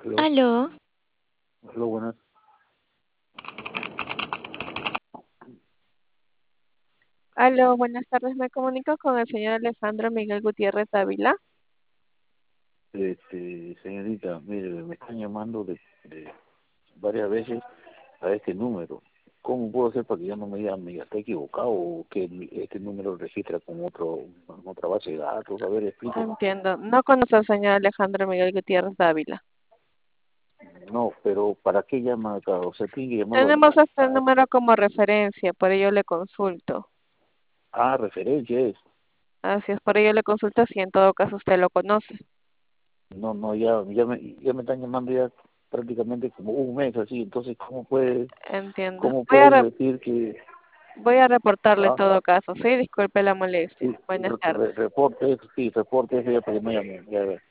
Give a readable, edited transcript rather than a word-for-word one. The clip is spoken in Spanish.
Aló, Aló, aló, buenas. Aló, buenas tardes. Me comunico con el señor Alejandro Miguel Gutiérrez Dávila. Señorita, mire, me están llamando de varias veces a este número. ¿Cómo puedo hacer para que ya no me llame? ¿Ya está equivocado o que este número registra con otra base de datos? A ver, explíqueme. Entiendo. No conoce al señor Alejandro Miguel Gutiérrez Dávila. No, pero ¿para qué llama acá? O sea, tiene que llamarlo Tenemos este a- número como referencia, por ello le consulto. referencia es. Así es, por ello le consulto si en todo caso usted lo conoce. No, no, ya me están llamando ya prácticamente como un mes así. Entonces, Entiendo. cómo pueden decir que... Voy a reportarle en Ah, todo caso. Sí, disculpe la molestia. sí, Buenas tardes. reporte, sí, reporte, eso ya para que me llamen. Ya,